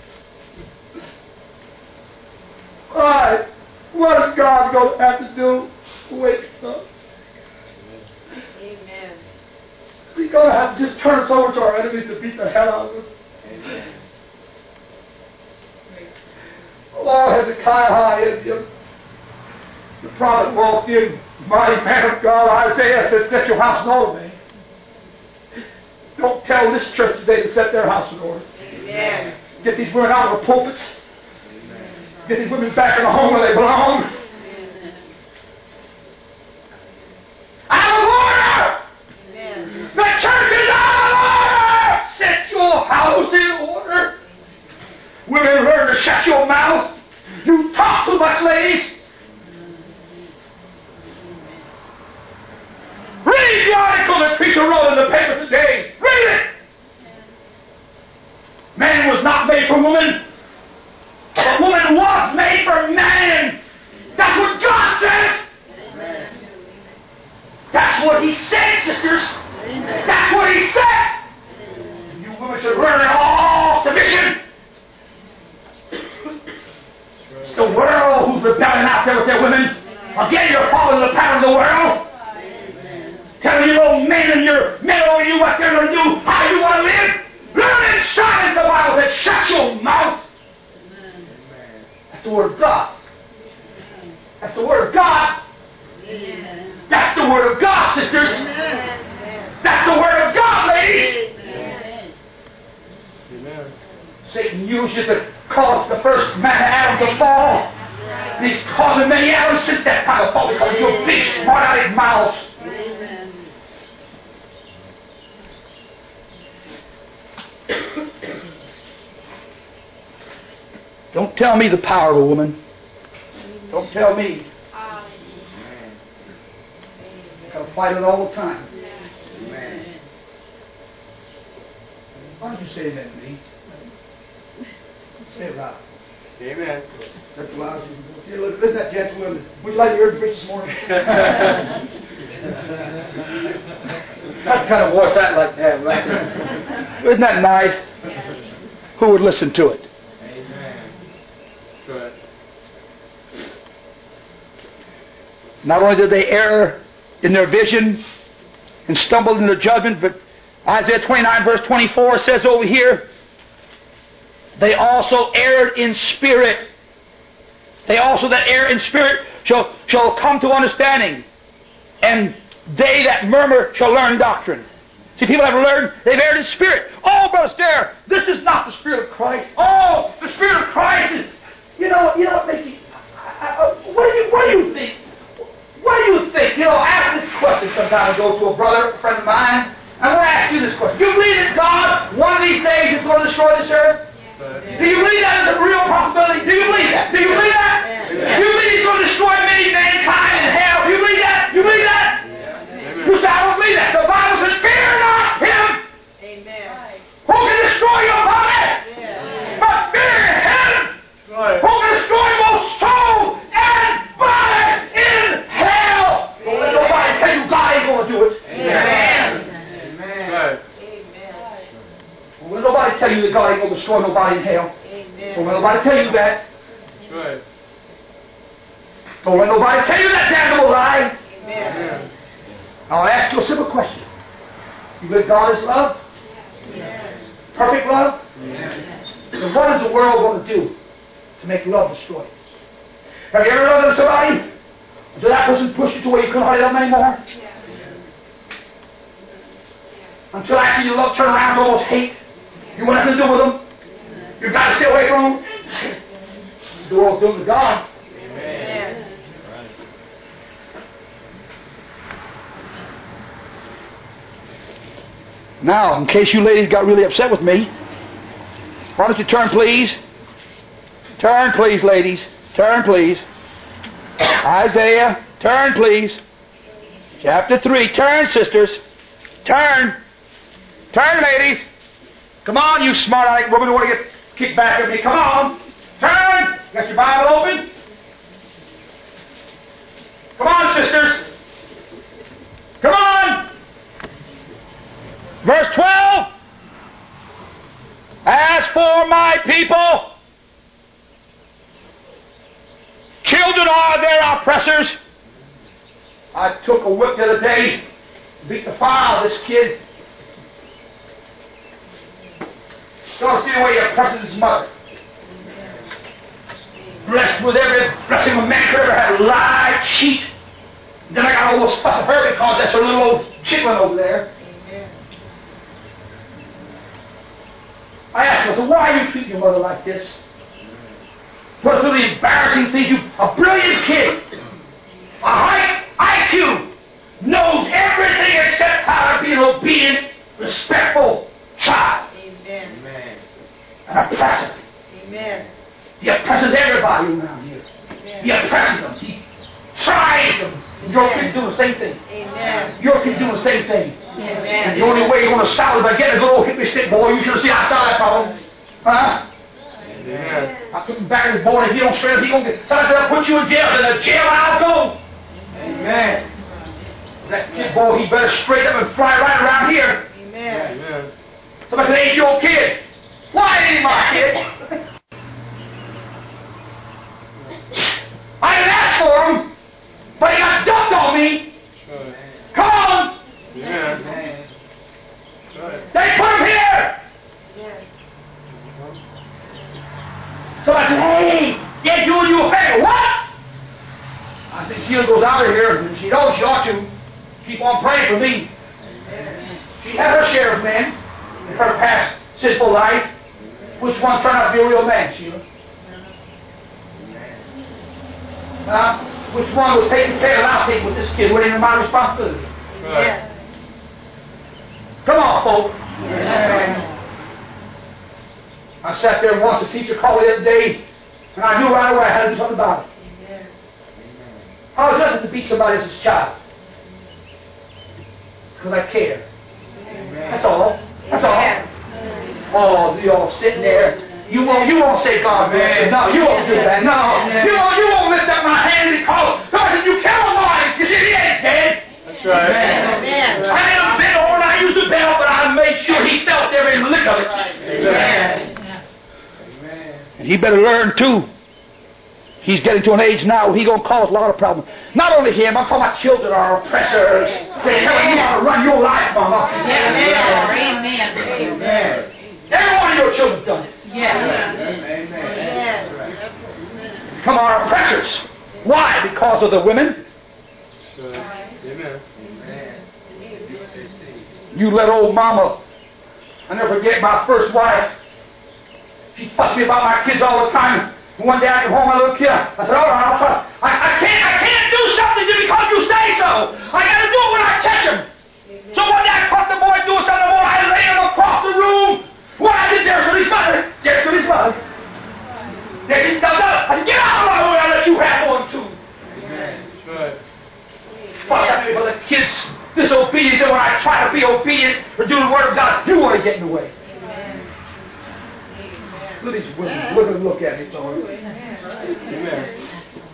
Speaker 1: Why? What is God going to have to do to wake us up?
Speaker 2: Amen.
Speaker 1: He's going to have to just turn us over to our enemies to beat the hell out of us.
Speaker 3: Amen.
Speaker 1: Oh, Hezekiah, high, the prophet walked in, mighty man of God, Isaiah said, set your house in order, man. Don't tell this church today to set their house in order.
Speaker 2: Amen.
Speaker 1: Get these women out of the pulpits.
Speaker 3: Amen.
Speaker 1: Get these women back in the home where they belong. Out of order!
Speaker 2: Amen.
Speaker 1: The church is out of order! Set your house in order. Women, learn to shut your mouth. You talk too much, ladies. Read the article that preacher wrote in the paper today. Read it. Man was not made for woman, but woman was made for man. That's what God said. That's what He said, sisters. That's what He said. You women should learn in all submission. It's the world who's rebelling out there with their women. Again, you're following the pattern of the world. Telling your old men and your men over you what they're going to do, how you want to live. Learn in silence, the Bible said, shut your mouth. That's the Word of God. That's the Word of God. That's the Word of God, sisters. That's the Word of God, ladies.
Speaker 3: Amen.
Speaker 1: Satan used it to cause the first man, Adam, to fall. And he's causing many Adams since that time to fall because you're big, smart-aleck mouths. Don't tell me the power of a woman. Don't tell me. I've got to fight it all the time.
Speaker 3: Amen.
Speaker 1: Why don't you say that to me? Say it loud.
Speaker 3: Amen.
Speaker 1: That's loud. See, look, listen to that gentleman. Would you like to hear him preach this morning? What kind of voice I like to have, right? Isn't that nice? Who would listen to it?
Speaker 3: Amen. Good.
Speaker 1: Not only did they err in their vision and stumble in their judgment, but Isaiah twenty-nine verse twenty-four says over here, they also erred in spirit. They also that err in spirit shall, shall come to understanding. And they that murmur shall learn doctrine. See, people have learned, they've erred in spirit. Oh, Brother Stair, this is not the Spirit of Christ. Oh, the Spirit of Christ is, you know, you know what makes you, I, I, what do you, what do you think? What do you think? You know, I ask this question sometimes. I go to a brother, a friend of mine. I want to ask you this question. Do you believe that God, one of these days, is going to destroy this earth?
Speaker 3: Yeah.
Speaker 1: Do you believe that is a real possibility? Do you believe that? Do you believe that?
Speaker 3: Yeah.
Speaker 1: Do you believe He's going to destroy many mankind in hell? Do you believe that? Do you believe that?
Speaker 3: Amen.
Speaker 1: You say, I don't believe that. The Bible says, fear not Him
Speaker 2: Amen.
Speaker 1: who can destroy your body, but fear Him
Speaker 3: Right.
Speaker 1: who can destroy both soul and body in hell. Don't let nobody tell you God ain't going to do it.
Speaker 3: Amen. Amen. Right.
Speaker 1: Don't let nobody tell you that God ain't going to destroy nobody in hell. Don't let nobody tell you that.
Speaker 3: That's right.
Speaker 1: Don't let nobody tell you that damnable lie.
Speaker 3: Amen.
Speaker 1: I'll ask you a simple question. You believe God is love? Perfect love?
Speaker 3: Amen.
Speaker 1: Then what is the world going to do to make love destroy it? Have you ever loved somebody? Until that person pushed you to where you couldn't hardly love them anymore? Until after you love, turn around and almost hate. You want nothing to do with them. You've got to stay away from them. The world's doing to God.
Speaker 2: Amen.
Speaker 1: Now, in case you ladies got really upset with me, why don't you turn, please? Turn, please, ladies. Turn, please. Isaiah, turn, please. Chapter three. Turn, sisters. Turn. Turn, ladies. Come on, you smart-aleck women who want to get kicked back at me. Come on. Turn. You got your Bible open? Come on, sisters. Come on. Verse twelve. As for my people, children are their oppressors. I took a whip the other day, beat the fire out of this kid. So see the way he oppresses his mother. Blessed with every blessing a man could ever have, lie, cheat. Then I got almost fuss at her because that's her little old chitlin over there. I asked her, I said, why are you treating your mother like this? What's really embarrassing things? You, a brilliant kid, a high I Q, knows everything except how to be an obedient, respectful child.
Speaker 2: Amen.
Speaker 1: And oppressive.
Speaker 2: Amen.
Speaker 1: He oppresses everybody around here.
Speaker 2: Amen.
Speaker 1: He oppresses them. He tries them. And your kids do the same thing.
Speaker 2: Amen.
Speaker 1: Your kids do the same thing.
Speaker 2: Amen.
Speaker 1: And the only way you're going to stop is by getting a good old hippie stick, boy. You should see outside problem. Huh?
Speaker 3: Amen.
Speaker 1: I put him back in his boy. If you don't straight up, he's going to get. Somebody said, I'll put you in jail. In the jail, I'll go.
Speaker 3: Amen.
Speaker 1: That kid, boy, he better straight up and fly right around here.
Speaker 2: Amen.
Speaker 3: Amen.
Speaker 1: Somebody said, eight-year-old kid. Why ain't he my kid? I didn't ask for him, but he got dumped on me.
Speaker 3: Right.
Speaker 1: Come on.
Speaker 3: Amen. Right.
Speaker 1: They put him here.
Speaker 2: Yes.
Speaker 1: So I said, hey, they're doing you a favor. What? I think Sheila goes out of here, and she knows she ought to keep on praying for me. She had her share of men in her past sinful life. Which one turned out to be a real man, Sheila? Uh, which one was taking care of I'll take with this kid? What ain't my responsibility?
Speaker 3: Right.
Speaker 1: Come on, folks.
Speaker 2: Yes.
Speaker 1: I sat there once, the teacher called me the other day, and I knew right away I had to do something about it.
Speaker 2: Yes.
Speaker 1: I was nothing to beat somebody as a child. Because I care. That's all. That's all. Oh, you all sitting there. You won't, you won't say God bless you. No, you won't do that. No. You won't, you won't lift up my hand and call him. Somebody said, you killed mine. You said, he ain't dead.
Speaker 3: That's right.
Speaker 2: Amen.
Speaker 1: I didn't bend over and I used the bell, but I made sure he felt every lick of it.
Speaker 2: Amen.
Speaker 1: And he better learn too. He's getting to an age now where he's going to cause a lot of problems. Not only him, I'm talking about children are oppressors. They're telling you how to run your life, Mama.
Speaker 2: Amen. Amen.
Speaker 3: Amen.
Speaker 1: Every one of your children's done it.
Speaker 2: Yes.
Speaker 3: Amen.
Speaker 1: Come on, oppressors. Why? Because of the women.
Speaker 3: Amen.
Speaker 1: You let old Mama, I never forget my first wife. She fussed me about my kids all the time. And one day I came home, my little kid. I said, all right, I'll try. I, I can't, I can't do something just because you say so. I got to do it when I catch him. So one day I caught the boy doing something more. I laid him across the room. What I did, there's what his mother. There's what his mother. There he comes up. I said, get out of my way. I'll let you have one too.
Speaker 3: Amen. That's right.
Speaker 1: Fuss at me for the kids disobedient. Then when I try to be obedient or do the word of God, you want to get in the way. Look at these women. Look at them look at me, Lord.
Speaker 3: Amen.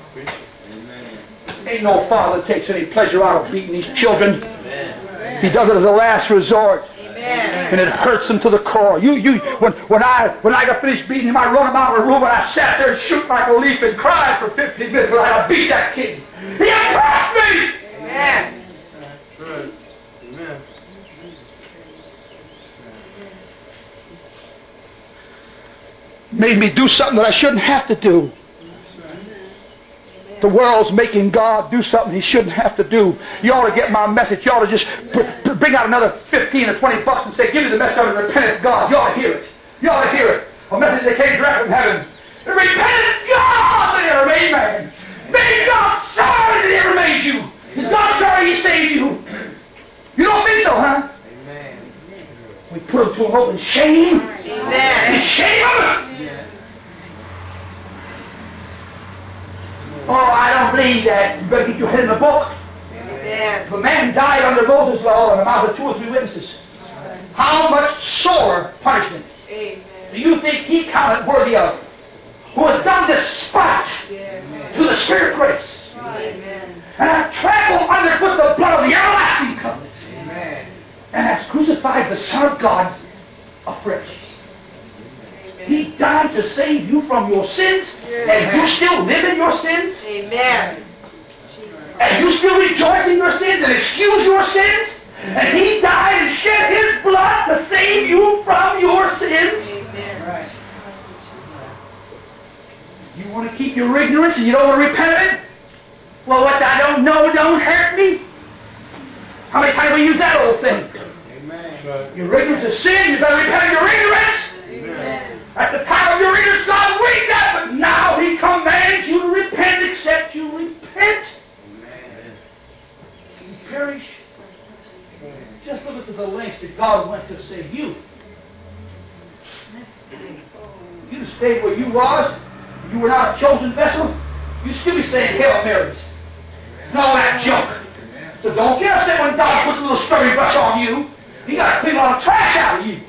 Speaker 1: Ain't no father takes any pleasure out of beating these children. He does it as a last resort. And it hurts them to the core. You, you, when, when I, when I got finished beating him, I run him out of the room and I sat there and shook like a leaf and cried for fifteen minutes. But I beat that kid. He oppressed me.
Speaker 2: Amen.
Speaker 3: That's right. Amen.
Speaker 1: Made me do something that I shouldn't have to do. The world's making God do something He shouldn't have to do. You ought to get my message. You ought to just pr- bring out another fifteen or twenty bucks and say, give me the message of the repentant God. You ought to hear it. You ought to hear it. A message that came direct from heaven. The repentant God that ever made man. Made God sorry that He ever made you. Is God sorry He saved you? You don't think so, huh?
Speaker 3: Amen.
Speaker 1: We put Him to an open shame.
Speaker 2: Amen.
Speaker 1: Shame Him. Oh, I don't believe that. You better get your head in the book.
Speaker 2: Amen.
Speaker 1: If a man died under Moses' law in the mouth of two or three witnesses, how much sore punishment
Speaker 2: Amen.
Speaker 1: do you think he counted worthy of? Who has done this spite to the Spirit of grace,
Speaker 2: Amen.
Speaker 1: and has trampled underfoot the blood of the everlasting covenant,
Speaker 3: Amen.
Speaker 1: and has crucified the Son of God afresh. He died to save you from your sins, and you still live in your sins,
Speaker 2: Amen.
Speaker 1: and you still rejoice in your sins and excuse your sins, and He died and shed His blood to save you from your sins.
Speaker 2: Amen.
Speaker 1: You want to keep your ignorance and you don't want to repent of it? Well, what I don't know don't hurt me. How many times have we used that old thing?
Speaker 3: Amen.
Speaker 1: Your ignorance is sin, you better repent of your ignorance.
Speaker 2: Amen.
Speaker 1: At the time of your ignorance, God winked that, but now He commands you to repent, except you repent.
Speaker 3: Amen.
Speaker 1: You perish. Just look at the lengths that God went to save you. You'd have stayed where you was. You were not a chosen vessel. You'd still be saying Hail Marys and all that junk. So don't get upset when God puts a little scurry brush on you. He got to clean all the trash out of you.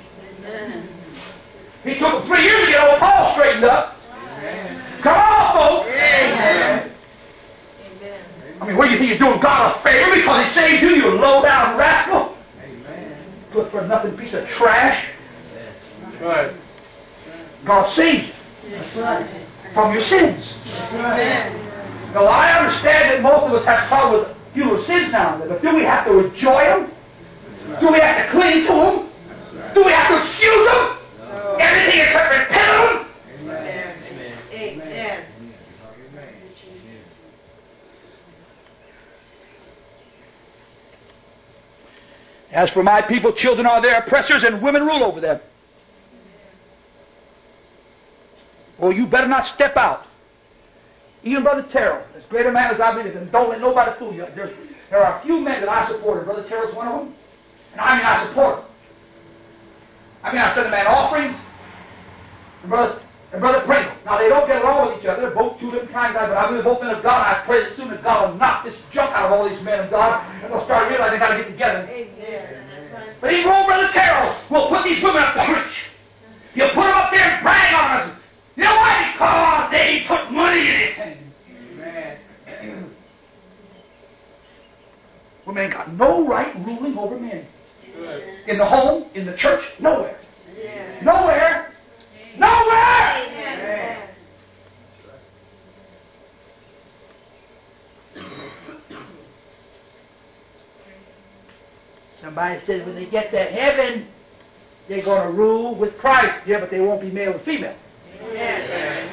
Speaker 1: He took him three years to get old Paul straightened up. Amen. Come on, folks.
Speaker 2: Amen.
Speaker 1: I mean, what do you think you're doing God a favor because He saved you, you low-down rascal?
Speaker 3: Amen.
Speaker 1: Good for nothing piece of trash.
Speaker 3: That's right.
Speaker 1: God saved you.
Speaker 2: That's right.
Speaker 1: From your sins.
Speaker 2: Amen.
Speaker 1: Now, I understand that most of us have trouble with fewer sins now and then, but do we have to enjoy them? Do we have to cling to them? Do we have to excuse them? Everything except repent of them?
Speaker 2: Amen. Amen.
Speaker 1: As for my people, children are their oppressors, and women rule over them. Well, you better not step out. Even Brother Terrell, as great a man as I believe, and don't let nobody fool you. There's, there are a few men that I support, and Brother Terrell's one of them. And I mean I support him. I mean I send a man offerings, and Brother, and Brother Pringle. Now they don't get along with each other. They're both two different kinds of guys, but I believe both men of God. I pray that soon as God will knock this junk out of all these men of God, and they'll start realizing they got to get together.
Speaker 2: Amen.
Speaker 1: But even old Brother Terrell will put these women up to preach. He'll put them up there and brag on us. You know why? Because they put money in his hands.
Speaker 3: Amen.
Speaker 1: Women ain't got no right ruling over men.
Speaker 3: Good.
Speaker 1: In the home, in the church, nowhere.
Speaker 2: Amen.
Speaker 1: Nowhere. Nowhere!
Speaker 2: Amen.
Speaker 1: Somebody said when they get to heaven, they're going to rule with Christ. Yeah, but they won't be male and female.
Speaker 2: Amen.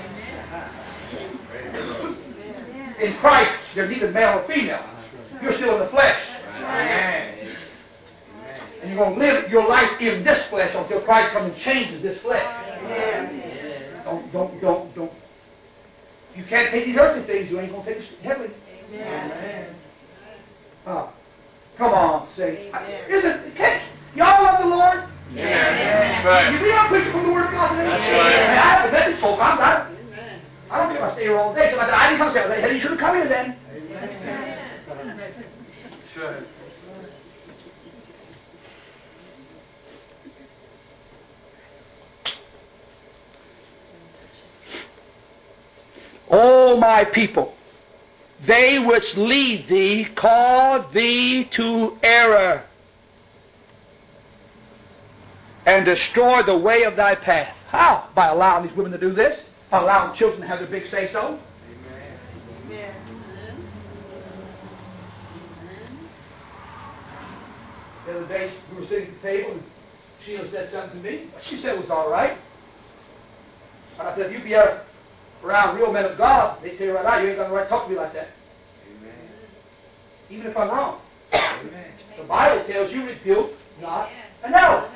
Speaker 1: In Christ, they're neither male or female. You're still in the flesh.
Speaker 3: Amen.
Speaker 1: And you're going to live your life in this flesh until Christ comes and changes this flesh.
Speaker 2: Amen.
Speaker 1: Don't, don't, don't, don't. You can't take these earthly things, you ain't going to take the heavenly.
Speaker 2: Amen.
Speaker 1: Oh, come on, saints.
Speaker 2: Amen.
Speaker 1: Isn't, can't, y'all love the Lord?
Speaker 3: Amen. That's right.
Speaker 1: You think I'm preaching from the Word of God today?
Speaker 3: That's right.
Speaker 1: I have a message, folks. I'm not. I don't care if I stay here all day. Somebody said, I didn't come to say, you should have come here then.
Speaker 3: That's right.
Speaker 1: O my people, they which lead thee call thee to error, and destroy the way of thy path. How? By allowing these women to do this? By allowing children to have their big say-so?
Speaker 2: Amen.
Speaker 1: The other day, we were sitting at the table, and Sheila said something to me. She said it was all right. And I said, if you be ever around real men of God, they tell you right now, you ain't got the right to talk to me like that.
Speaker 3: Amen.
Speaker 1: Even if I'm wrong.
Speaker 3: Amen.
Speaker 1: The Bible tells you rebuke, not and no.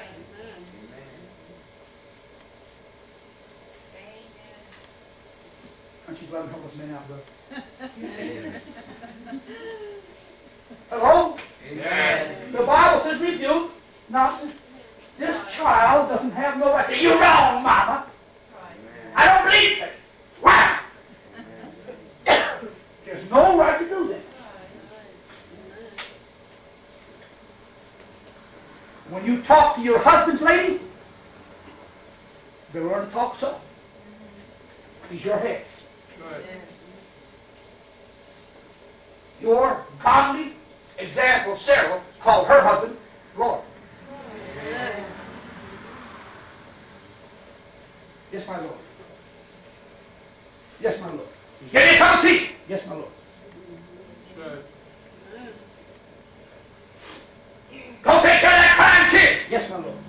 Speaker 1: Aren't you glad to help us men out, brother? Hello?
Speaker 3: Amen.
Speaker 1: The Bible says rebuke, not this child doesn't have no right to say, you're wrong, Mama. I don't believe it. Wow. There's no right to do that. When you talk to your husband's lady, better learn to talk so. He's your head.
Speaker 3: Good.
Speaker 1: Your godly example, Sarah, called her husband Lord. Yes, my Lord. Yes, my Lord. Give me a cup of tea. Yes, my Lord.
Speaker 3: Good.
Speaker 1: Go take care of that crying kid. Yes, my Lord.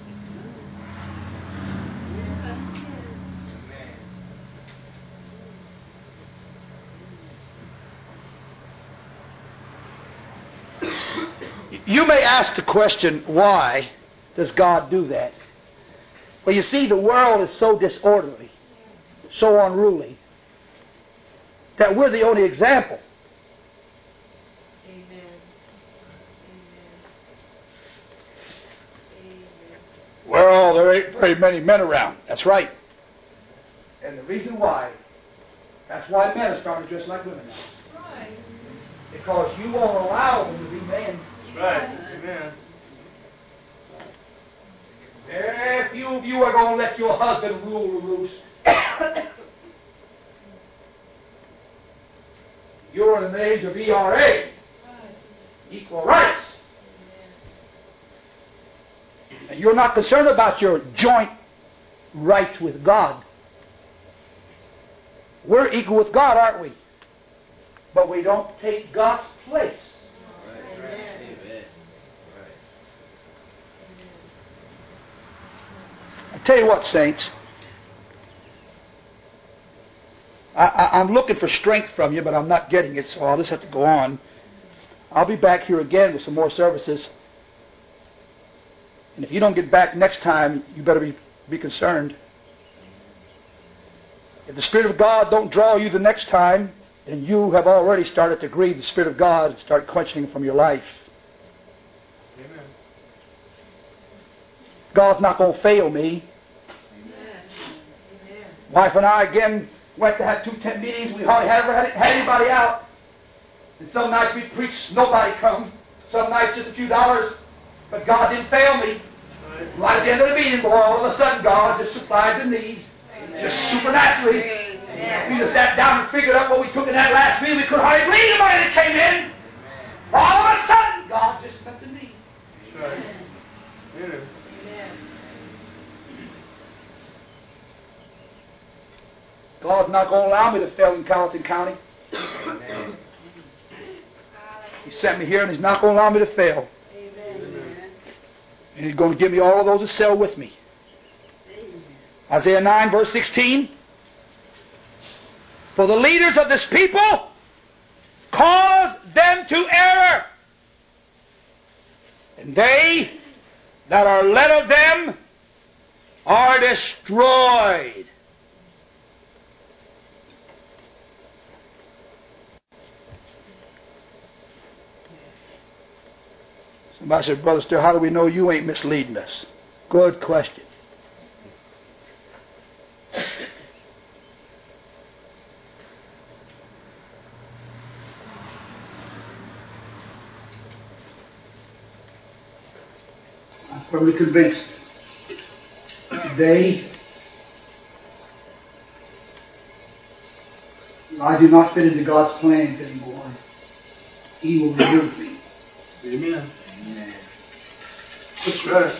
Speaker 1: You may ask the question, why does God do that? Well, you see, the world is so disorderly, so unruly, that we're the only example.
Speaker 2: Amen. Amen.
Speaker 1: Well, there ain't very many men around. That's right. And the reason why, that's why men are starting to dress like women now.
Speaker 2: Right.
Speaker 1: Because you won't allow them to be men.
Speaker 3: Right. Amen.
Speaker 1: Very few of you are going to let your husband rule the roost. You're in an age of E R A,
Speaker 2: Right.
Speaker 1: equal rights. And you're not concerned about your joint rights with God. We're equal with God, aren't we? But we don't take God's place.
Speaker 3: Right. Right. Amen.
Speaker 1: I tell you what, saints, I, I, I'm looking for strength from you, but I'm not getting it, so I'll just have to go on. I'll be back here again with some more services. And if you don't get back next time, you better be, be concerned. If the Spirit of God don't draw you the next time, then you have already started to grieve the Spirit of God and start quenching Him from your life.
Speaker 3: Amen.
Speaker 1: God's not going to fail me.
Speaker 2: Amen.
Speaker 1: Wife and I again went to have two tent meetings. We hardly ever had, had anybody out. And some nights we preached, nobody come. Some nights just a few dollars. But God didn't fail me.
Speaker 3: Right.
Speaker 1: Right at the end of the meeting, boy, all of a sudden God just supplied the needs. Just supernaturally.
Speaker 2: Amen.
Speaker 1: We just sat down and figured out what we took in that last meeting. We couldn't hardly believe the money that came in. All of a sudden, God just met the need.
Speaker 3: Right. Amen.
Speaker 2: Amen.
Speaker 1: God's not going to allow me to fail in Carrollton County.
Speaker 3: Amen.
Speaker 1: He sent me here, and He's not going to allow me to fail.
Speaker 2: Amen.
Speaker 1: And He's going to give me all of those that sell with me. Isaiah nine, verse sixteen. For the leaders of this people cause them to error, and they that are led of them are destroyed. Somebody said, Brother Still, how do we know you ain't misleading us? Good question. I'm firmly convinced today I do not fit into God's plans anymore. He will remove me.
Speaker 3: Amen.
Speaker 1: Amen.
Speaker 3: That's right.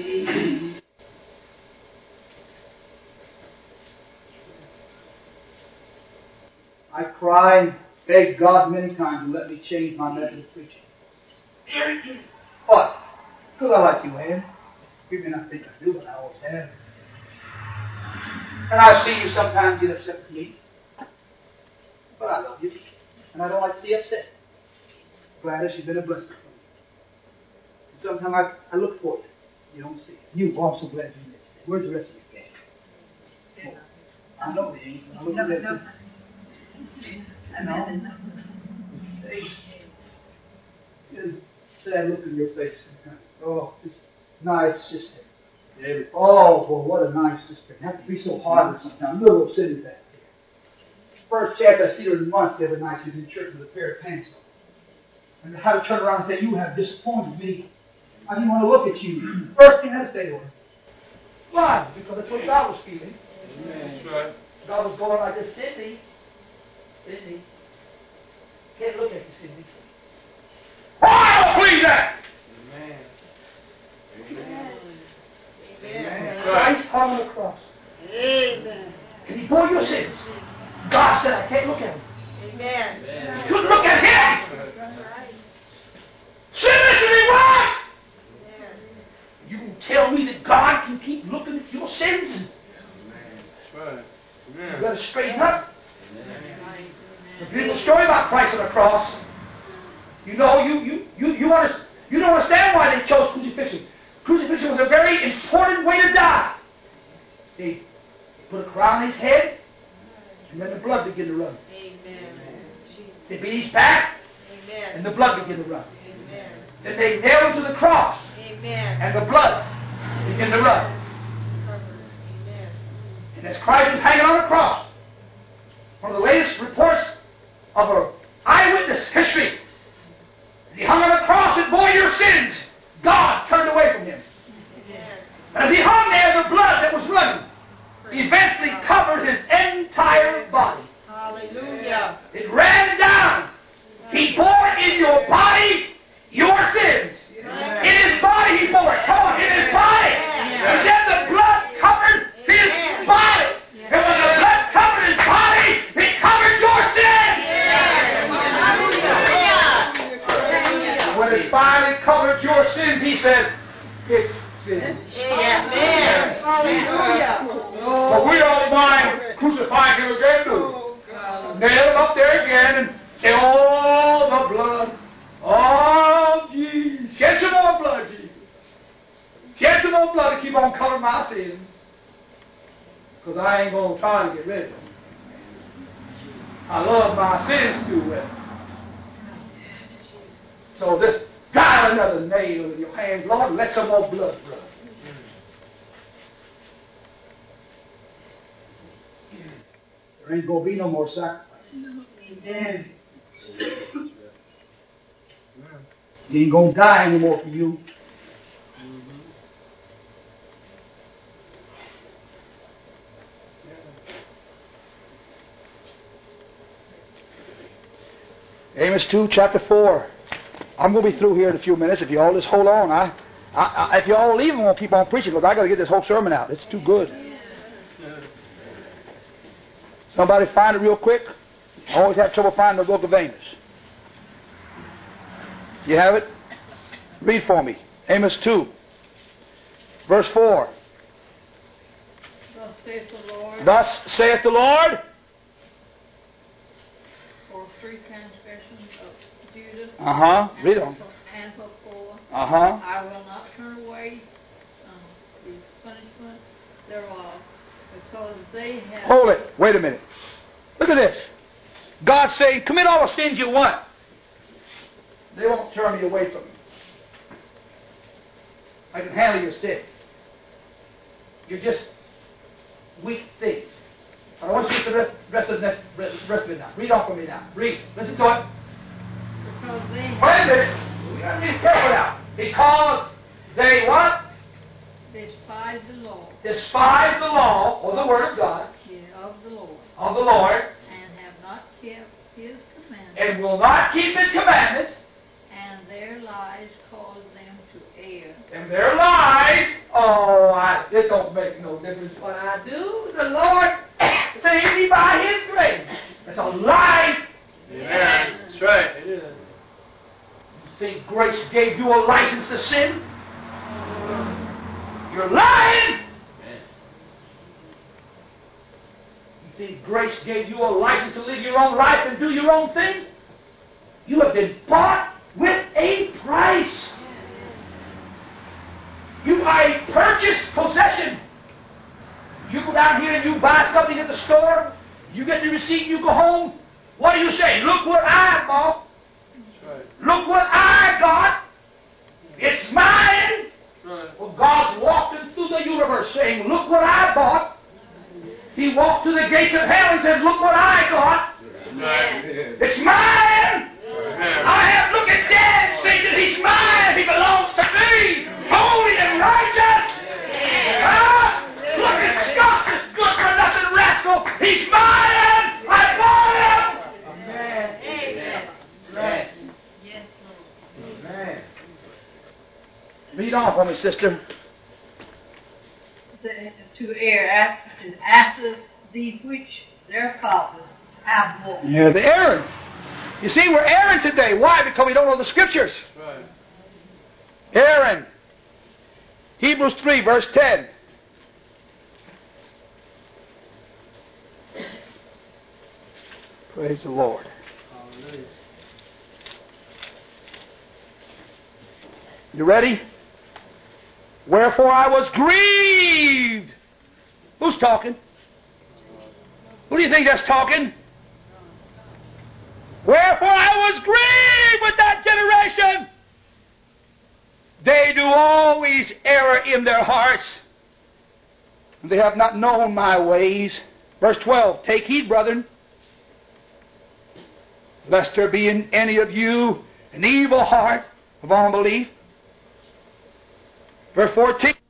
Speaker 1: I cry and beg God many times to let me change my method of preaching. What? Because I like you, Ann. You may not think I do, but I always have. And I see you sometimes get upset with me. But I love you. And I don't like to see you upset. Gladys, you've been a blessing for me. And sometimes I, I look for you. You don't see it. You, oh, I'm so glad you did. Where's the rest of your gang? Oh, I know they ain't. I look at that. I know. There's a sad look in your face sometimes. Oh, this nice sister. David. Oh, boy, what a nice sister. You have to be so hard with sometimes. Little city back there. First chance I see her in months the other night, she was in church with a pair of pants on. And I had to turn around and say, you have disappointed me. I didn't want to look at you. First thing I had to say to her. Why? Because that's what God was feeling.
Speaker 3: Amen.
Speaker 1: God was going like this, Sidney. Sidney. Can't look at you, Sidney. Oh, please that!
Speaker 3: Amen.
Speaker 2: Amen.
Speaker 3: Amen.
Speaker 1: Christ hung on the cross.
Speaker 2: Amen.
Speaker 1: And he bore your sins. God said, I can't look at him.
Speaker 2: Amen.
Speaker 1: You couldn't look at him. Sin is me what? You can tell me that God can keep looking at your sins?
Speaker 3: That's right. Amen.
Speaker 1: You've got to straighten up. The beautiful story about Christ on the cross. You know, you you you you, understand, you don't understand why they chose crucifixion. Crucifixion was a very important way to die. They put a crown on his head, and then the blood began to run.
Speaker 2: Amen.
Speaker 1: They beat his back,
Speaker 2: Amen.
Speaker 1: and the blood began to run.
Speaker 2: Amen.
Speaker 1: Then they nailed him to the cross,
Speaker 2: Amen.
Speaker 1: and the blood began to run.
Speaker 2: Amen.
Speaker 1: And as Christ was hanging on the cross, one of the latest reports of an eyewitness history, as he hung on the cross and bore your sins, God turned away from him.
Speaker 2: Amen.
Speaker 1: And as he hung there, the blood that was running eventually covered his entire body.
Speaker 2: Hallelujah.
Speaker 1: It ran down. He bore in your body your sins. In his body he bore it. Come on, in his body. And then the blood covered his body. And when the blood covered his body, it covered your sins. When it finally covered your sins, he said, it's finished.
Speaker 2: Amen. Hallelujah.
Speaker 1: But we don't mind crucifying him again, do we? Nail him up there again and say, oh, the blood. Oh, Jesus. Shed some more blood, Jesus. Shed some more blood to keep on covering my sins. Because I ain't going to try to get rid of them. I love my sins too well. So this, drive another nail in your hand, Lord, and let some more blood run. There ain't going to be no more sacrifice. Amen. He ain't going to die anymore for you. Amos two, chapter four. I'm going to be through here in a few minutes. If you all just hold on, I, I, I if you all leave, I'm going to keep on preaching because I got to get this whole sermon out. It's too good. Somebody find it real quick. I always have trouble finding the book of Amos. You have it? Read for me. Amos two, verse four.
Speaker 4: Thus saith the Lord.
Speaker 1: Thus saith the Lord.
Speaker 4: For three transgressions of Judah.
Speaker 1: Uh huh.
Speaker 4: and
Speaker 1: Read on.
Speaker 4: for- And for four.
Speaker 1: Uh huh.
Speaker 4: I will not turn away um, the punishment thereof, because they have.
Speaker 1: Hold it. Wait a minute. Look at this. God saying, commit all the sins you want. They won't turn me away from you. I can handle your sins. You're just weak things. I want you to the rest of the rest of it now. Read on for me now. Read. Listen to it.
Speaker 4: Because they
Speaker 1: Wait a
Speaker 4: have
Speaker 1: minute. We got to be careful now. Because they what?
Speaker 4: despised the law.
Speaker 1: Despise the law or the word of God
Speaker 4: Yeah, of the Lord,
Speaker 1: of the Lord
Speaker 4: and have not kept His commandments,
Speaker 1: and will not keep His commandments.
Speaker 4: and their lies cause them to err.
Speaker 1: And their lives, oh, I, it don't make no difference what I do. The Lord saved me by His grace. That's a lie.
Speaker 3: Amen. That's right. It is.
Speaker 1: You think grace gave you a license to sin? You're lying. think grace gave you a license to live your own life and do your own thing? You have been bought with a price. You are a purchased possession. You go down here and you buy something at the store, you get the receipt, you go home. What do you say? Look what I bought.
Speaker 3: Right.
Speaker 1: Look what I got. It's mine.
Speaker 3: Right.
Speaker 1: Well, God's walking through the universe saying, look what I bought. He walked to the gates of hell and said, look what I got.
Speaker 3: Right.
Speaker 1: It's mine. I have, look at Dad saying that he's mine. He belongs to me. Holy and righteous. Ah, look at Scott, this good for nothing rascal. He's mine. I bought him. Amen.
Speaker 2: Amen.
Speaker 1: Yes.
Speaker 4: Yes, Lord.
Speaker 1: Amen. Read on for me, sister.
Speaker 4: The- To err after, after the which their fathers have walked.
Speaker 1: Yeah, the errand. You see, we're erring today. Why? Because we don't know the Scriptures.
Speaker 3: Right.
Speaker 1: Aaron. Hebrews three, verse ten. Praise the Lord.
Speaker 3: Hallelujah.
Speaker 1: You ready? Wherefore I was grieved. Who's talking? Who do you think that's talking? Wherefore I was grieved with that generation. They do always err in their hearts. They have not known my ways. Verse twelve, take heed, brethren, lest there be in any of you an evil heart of unbelief. Verse fourteen,